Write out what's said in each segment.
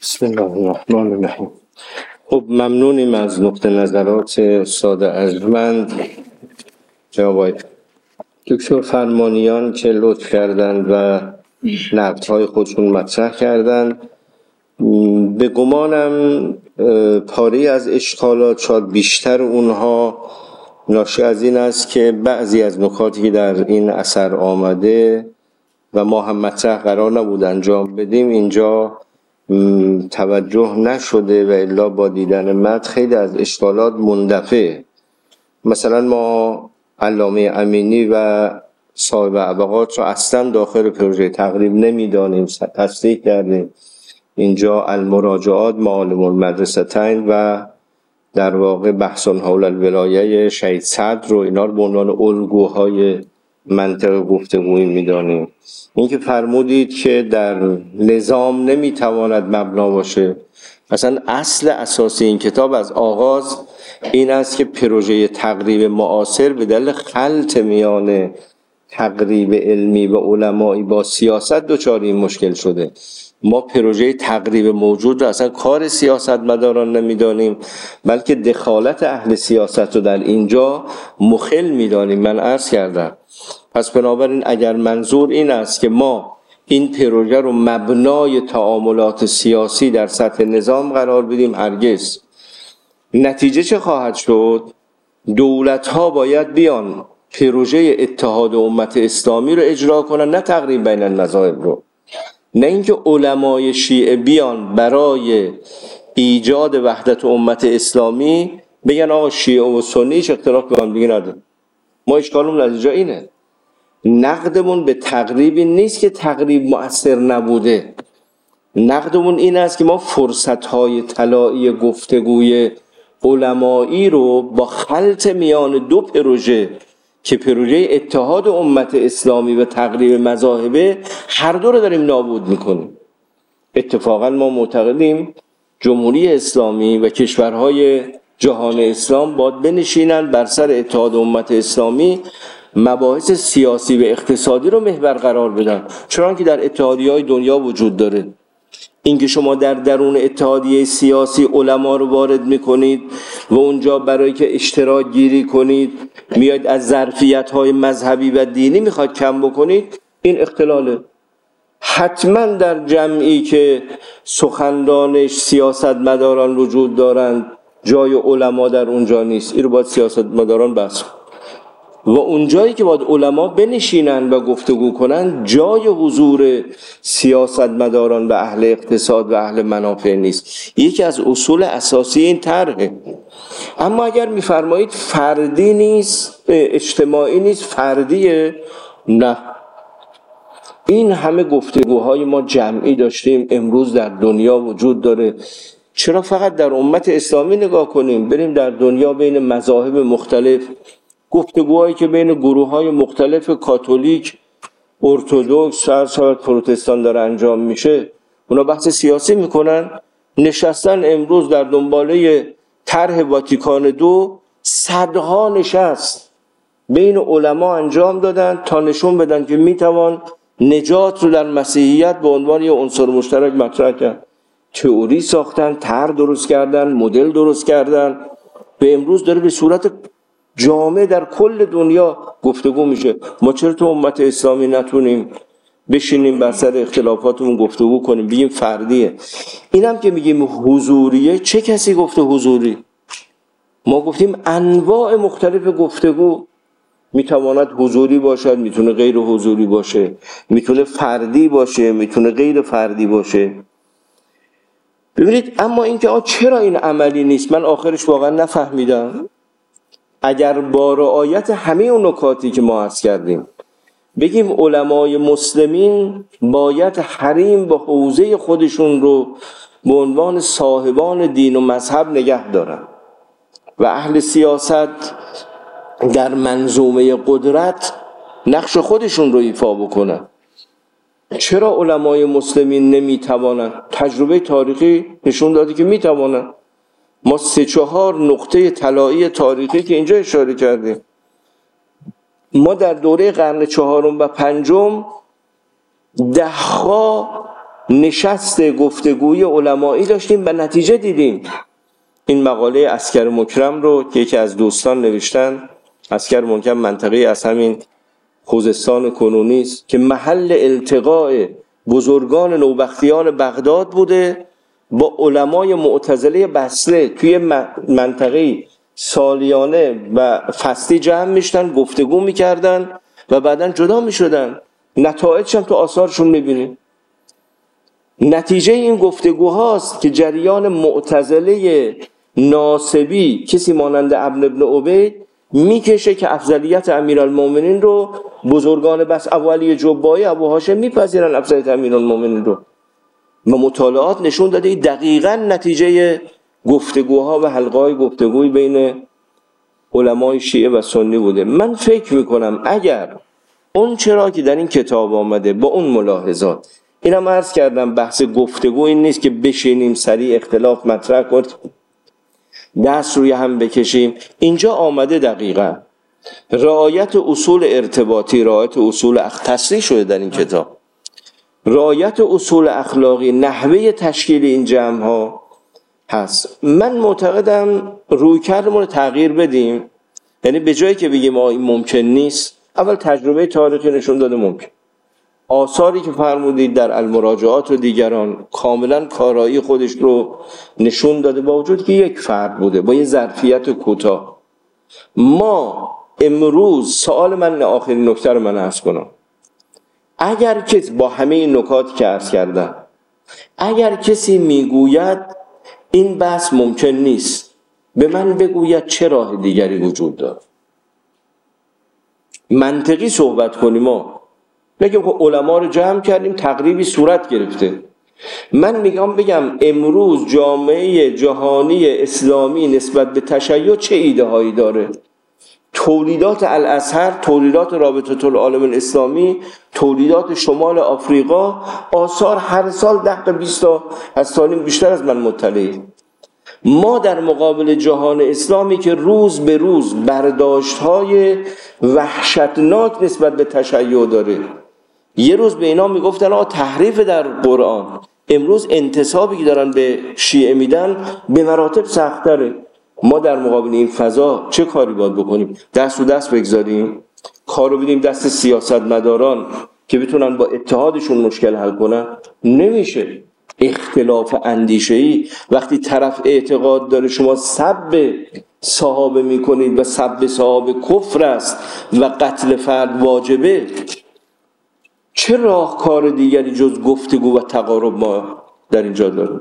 بسم الله الرحمن الرحیم. خب ممنونیم از نقطه نظرات استاد ارجمند جناب دکتر فرمانیان که لطف کردند و نقدهای خودشون مطرح کردند. به گمانم پاره از اشکالات شاید بیشتر اونها ناشی از این است که بعضی از نکاتی که در این اثر آمده و ما هم مطرح قرار نبود انجام بدیم اینجا توجه نشده و الا با دیدن متن خیلی از اشکالات مندفع. مثلا ما علامه امینی و صاحب ابقات رو اصلا داخل پروژه تقریب نمیدانیم، تصدیق کردیم. اینجا المراجعات معالم المدرستین و در واقع بحث حول الولایه شهید صدر رو اینا رو به عنوان الگوهای منطق گفتگویی میدانیم. این که فرمودید که در نظام نمیتواند مبنا باشه، اصلا اصل اساسی این کتاب از آغاز این است که پروژه تقریب معاصر به دلیل خلط میان تقریب علمی و علمایی با سیاست دچار این مشکل شده. ما پروژه تقریب موجود رو اصلا کار سیاست مداران نمیدانیم، بلکه دخالت اهل سیاست رو در اینجا مخل میدانیم. من عرض کردم پس بنابراین اگر منظور این است که ما این پروژه رو مبنای تعاملات سیاسی در سطح نظام قرار بدیم، هرگز. نتیجه چه خواهد شد؟ دولت‌ها باید بیان پروژه اتحاد امت اسلامی رو اجرا کنن، نه تقریب بین المذاهب رو. نه اینکه علمای شیعه بیان برای ایجاد وحدت امت اسلامی بگن آقا شیعه و سنی هیچ اختلاف به هم دیگه نداره. ما اشکالمون از اینجا اینه. نقدمون به تقریبی نیست که تقریب مؤثر نبوده. نقدمون این است که ما فرصت‌های طلایی گفتگوی علمایی رو با خلط میان دو پروژه که پروژه اتحاد امت اسلامی و تقریب مذاهبه، هر دو رو داریم نابود میکنیم. اتفاقا ما معتقدیم جمهوری اسلامی و کشورهای جهان اسلام باید بنشینن بر سر اتحاد امت اسلامی، مباحث سیاسی و اقتصادی رو محور قرار بدن، چون که در اتحادیه‌های دنیا وجود داره. اینکه شما در درون اتحادیه سیاسی علما رو وارد میکنید و اونجا برای که اشتراک گیری کنید میاید از ظرفیت‌های مذهبی و دینی میخواد کم بکنید، این اختلاله. حتما در جمعی که سخنرانش سیاستمداران وجود دارند جای علما در اونجا نیست، این رو باید سیاستمداران بحث کنند. و اونجایی که باید علما بنشینن و گفتگو کنن جای حضور سیاستمداران و اهل اقتصاد و اهل منافع نیست. یکی از اصول اساسی این طرحه. اما اگر میفرمایید فردی نیست، اجتماعی نیست، فردیه، نه. این همه گفتگوهای ما جمعی داشتیم، امروز در دنیا وجود داره. چرا فقط در امت اسلامی نگاه کنیم؟ بریم در دنیا بین مذاهب مختلف، گفتگوهایی که بین گروه‌های مختلف کاتولیک، ارتدوکس، پروتستان داره انجام میشه، اونا بحث سیاسی میکنن. نشستن امروز در دنباله طرح واتیکان II، صدها نشست بین علما انجام دادن تا نشون بدن که میتوان نجات رو در مسیحیت به عنوان یه عنصر مشترک مطرح کرد. تئوری ساختن، طرح درست کردن، مدل درست کردن. به امروز داره به صورت جامعه در کل دنیا گفتگو میشه. ما چرا تو امت اسلامی نتونیم بشینیم بر سر اختلافاتمون گفتگو کنیم؟ بگیم فردیه. اینم که میگیم حضوریه، چه کسی گفته حضوری؟ ما گفتیم انواع مختلف گفتگو میتواند حضوری باشد، میتونه غیر حضوری باشه، میتونه فردی باشه، میتونه غیر فردی باشه. ببینید اما اینکه چرا این عملی نیست، من آخرش واقعا نفهمیدم. اگر با رعایت همه اون نکاتی که ما عرض کردیم بگیم علمای مسلمین باید حریم با حوزه خودشون رو به عنوان صاحبان دین و مذهب نگه دارن و اهل سیاست در منظومه قدرت نقش خودشون رو ایفا بکنن، چرا علمای مسلمین نمیتوانن؟ تجربه تاریخی نشون داده که میتوانن. ما 3-4 نقطه طلایی تاریخی که اینجا اشاره کردیم، ما در دوره قرن 4 و 5 ده‌ها نشست گفتگوی علمایی داشتیم و نتیجه دیدیم. این مقاله عسکر مکرم رو که یکی از دوستان نوشتن، عسکر مکرم منطقه از همین خوزستان کنونی است که محل التقاء بزرگان نوبختیان بغداد بوده با علمای معتزله بصره. توی منطقه سالیانه و فصلی جمع میشدن، گفتگو میکردن و بعداً جدا میشدن. نتایجش هم تو آثارشون میبینیم. نتیجه این گفتگوهاست که جریان معتزله ناصبی کسی مانند ابن عبید میکشه که افضلیت امیرالمومنین رو بزرگان بس اولی جبایی ابو هاشم میپذیرن افضلیت امیرالمومنین رو. و مطالعات نشون داده دقیقاً نتیجه گفتگوها و حلقه‌های گفتگوی بین علمای شیعه و سنی بوده. من فکر میکنم اگر اون چرا که در این کتاب آمده با اون ملاحظات، اینم عرض کردم بحث گفتگو این نیست که بشینیم سریع اختلاف مطرح کنیم دست روی هم بکشیم. اینجا آمده دقیقاً رعایت اصول ارتباطی، رعایت اصول تصریح شده در این کتاب، رعایت اصول اخلاقی، نحوه تشکیل این جمع ها هست. من معتقدم رویکردمون رو تغییر بدیم. یعنی به جایی که بگیم این ممکن نیست، اول تجربه تاریخی نشون داده ممکن. آثاری که فرمودید در المراجعات و دیگران کاملا کارایی خودش رو نشون داده، با وجود که یک فرد بوده با یه ظرفیت کوتاه. ما امروز سوال من، آخرین نکته رو من عرض کنم، اگر کسی با همه این نکاتی که عرض کردم، اگر کسی میگوید این بحث ممکن نیست، به من بگوید چه راه دیگری وجود دارد. منطقی صحبت کنیم. ما نگیم که علما رو جمع کردیم تقریبی صورت گرفته. من بگم امروز جامعه جهانی اسلامی نسبت به تشیع چه ایده هایی داره؟ تولیدات الازهر، تولیدات رابطه العالم الاسلامی، تولیدات شمال آفریقا، آثار هر سال 10-20 تا از سالیم بیشتر از من مطلعیم. ما در مقابل جهان اسلامی که روز به روز برداشت‌های وحشتناک نسبت به تشیع داره، یه روز به اینا میگفتن تحریف در قرآن، امروز انتسابی که دارن به شیعه میدن به مراتب سخت‌تره. ما در مقابل این فضا چه کاری باید بکنیم؟ دست رو دست بگذاریم، کارو بدیم دست سیاستمداران که بتونن با اتحادشون مشکل حل کنن؟ نمیشه. اختلاف اندیشه‌ای وقتی طرف اعتقاد داره شما سب صحابه میکنید و سب صحابه کفر است و قتل فرد واجبه، چه راهکار دیگری جز گفتگو و تقارب ما در اینجا داریم؟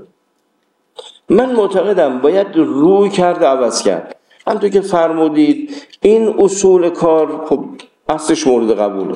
من معتقدم باید روی کرده عوض کرد. همونطور که فرمودید این اصول کار خب اصلش مورد قبوله.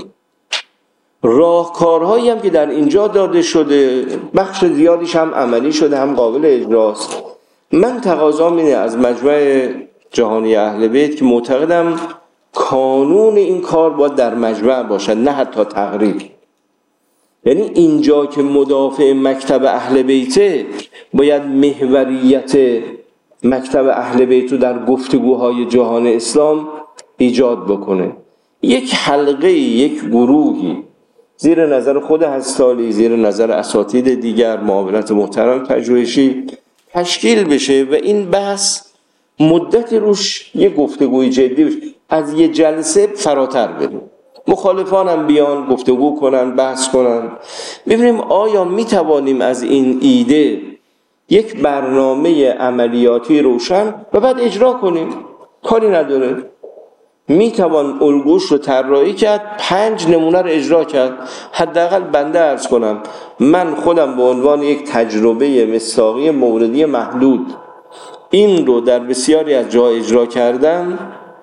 راهکارهایی هم که در اینجا داده شده بخش زیادیش هم عملی شده، هم قابل اجراست. من تقاضام اینه از مجمع جهانی اهل بیت که معتقدم کانون این کار باید در مجمع باشد، نه حتی تقریب. یعنی اینجا که مدافع مکتب اهل بیته باید محوریت مکتب اهل بیت رو در گفتگوهای جهان اسلام ایجاد بکنه. یک حلقه، یک گروهی زیر نظر خود هستالی، زیر نظر اساتید دیگر، معاونت محترم پژوهشی تشکیل بشه و این بحث مدت روش یک گفتگوی جدی بشه، از یه جلسه فراتر بریم. مخالفان هم بیان گفتگو کنن، بحث کنن، ببینیم آیا میتوانیم از این ایده یک برنامه عملیاتی روشن و بعد اجرا کنیم. کاری نداره، میتوان الگوش رو طراحی کرد، 5 نمونه رو اجرا کرد. حداقل بنده عرض کنم من خودم به عنوان یک تجربه مصداقی موردی محدود این رو در بسیاری از جا اجرا کردم.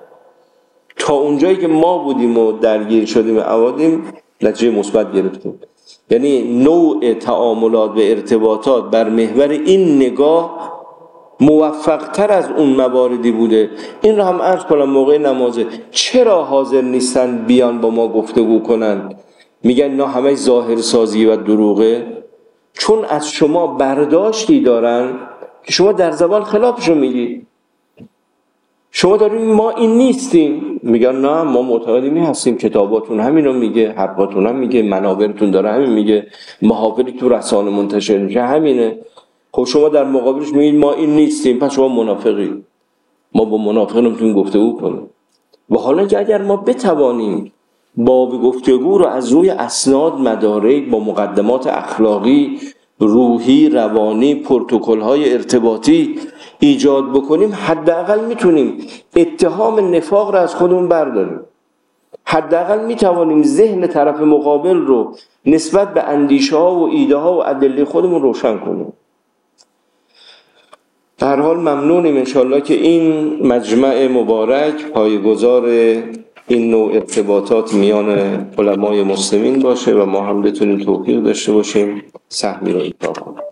تا اونجایی که ما بودیم و درگیر شدیم اوادیم نتیجه مثبت گرفتیم. یعنی نوع تعاملات و ارتباطات بر محور این نگاه موفق تر از اون مواردی بوده. این رو هم عرض کنم موقع نمازه چرا حاضر نیستن بیان با ما گفتگو کنن؟ میگن اینا همه ظاهر سازی و دروغه، چون از شما برداشتی دارن که شما در زبان خلافشو میگید. شما دارید ما این نیستیم، میگن نه ما معتقدیم هستیم، کتاباتون همینو میگه، حرفاتون هم میگه، منابرتون داره همین میگه، محاوری تو رسانه منتشر میشه همینه. خب شما در مقابلش میگید ما این نیستیم، پس شما منافقی. ما با منافقان نمیتونیم گفتگو کنیم. و حالا که اگر ما بتوانیم باب گفتگو رو از روی اسناد، مدارک، با مقدمات اخلاقی، روحی، روانی، پروتکل‌های ارتباطی ایجاد بکنیم، حداقل میتونیم اتهام نفاق رو از خودمون برداریم. حداقل میتوانیم ذهن طرف مقابل رو نسبت به اندیشه‌ها و ایده‌ها و ادله خودمون روشن کنیم. در هر حال ممنونیم انشالله که این مجمع مبارک پایه‌گذار این نوع ارتباطات میان علمای مسلمین باشه و ما هم بتونیم توفیق داشته باشیم سهمی رو ایفا کنیم.